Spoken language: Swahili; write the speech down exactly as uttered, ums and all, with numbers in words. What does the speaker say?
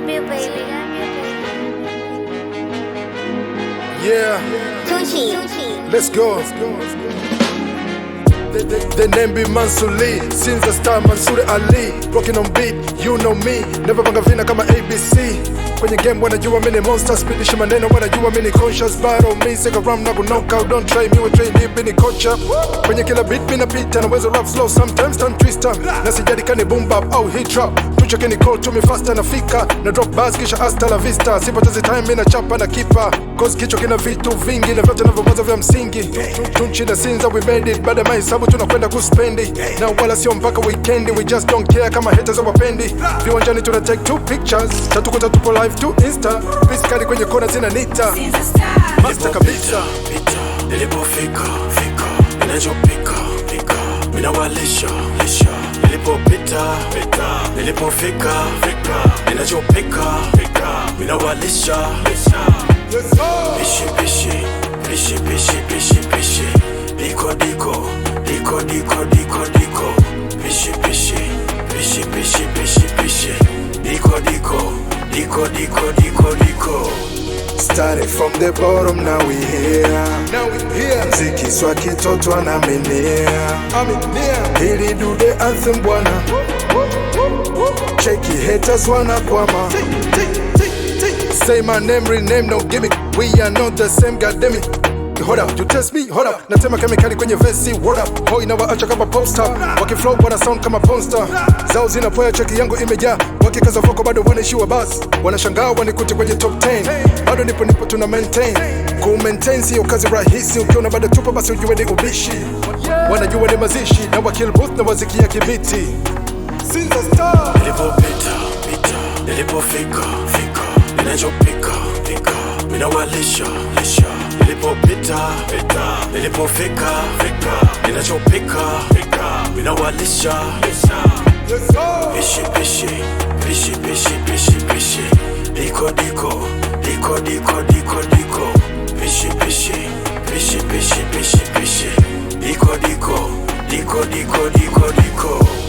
Yeah, let's go. The, the, the name be Mansur Lee, since the star Mansur Ali. Rocking on beat, you know me. Never banga vina kama A B C. Kwenye game wanajua mini monster, speedishi maneno wanajua mini conscious. Battle me, sega ram na go knockout. Don't try me, we train deep in kocha. Kwenye kila beat mina pita, na wezo rap slow sometimes, turn twister. Na sijadi kani boom bap au hit trap. Tucho kini call to me faster na fika. Na drop bars kisha hasta la vista. Sipotezi time mina chapa na kipa. Cause kicho kina vitu vingi, na vyote navyowaza vya msingi. Tunchi na sinza we made it, baada mahesabu tunakwenda kuspendi. Na wala sio mpaka weekendi, we just don't care kama haters wapendi. Viwanjani tuna take two pictures, tatu kuta tupo live to Insta. Piskali kwenye kona zina nita Master kabisa. Nilipofika, fika, ninachopika, pika, minawalisha, lisha. Nilipopita, pita, nilipofika, fika, ninachopika, pika, minawalisha, lisha. Pishi, pishi, pishi, pishi, pishi, pishi. Diko, diko, diko, diko, diko, diko. Pishi, pishi, pishi, pishi, pishi, pishi. Diko, diko, diko, diko, diko, diko. Started from the bottom, now we here. Now we here. Mziki swaki toto anaminia. Hili do the anthem bwana. Cheki haters wanakwama. Say my name, rename, no gimmick. We are not the same, goddamn it. Hold up, you test me, hold up. Natema kemikali kwenye vesi, what up. Hoi na waacha kama popstar. Wakiflow wana sound kama pornstar. Zao zinapoya cheki yangu imejaa. Wakikaza voko bado wanaishiwa basi. Wanashangaa wanikute kwenye top ten. Bado nipo nipo tuna maintain. Ku maintain siyo kazi rahisi. Ukiona bado tupo basi ujue ni ubishi. Wanajua ni mazishi. Na wakill booth na wazikia kibiti. Sinza star. Nilipopita, pita, nilipofika, fika, ninachopika, pika, minawalisha, lisha. Nilipopita, pita, nilipofika, fika, ninachopika, pika, minawalisha, lisha. Pishi, pishi, pishi, pishi, pishi, pishi. Diko, diko, diko, diko, diko, diko. Pishi, pishi, pishi, pishi, pishi, pishi. Diko, diko, diko, diko, diko, diko.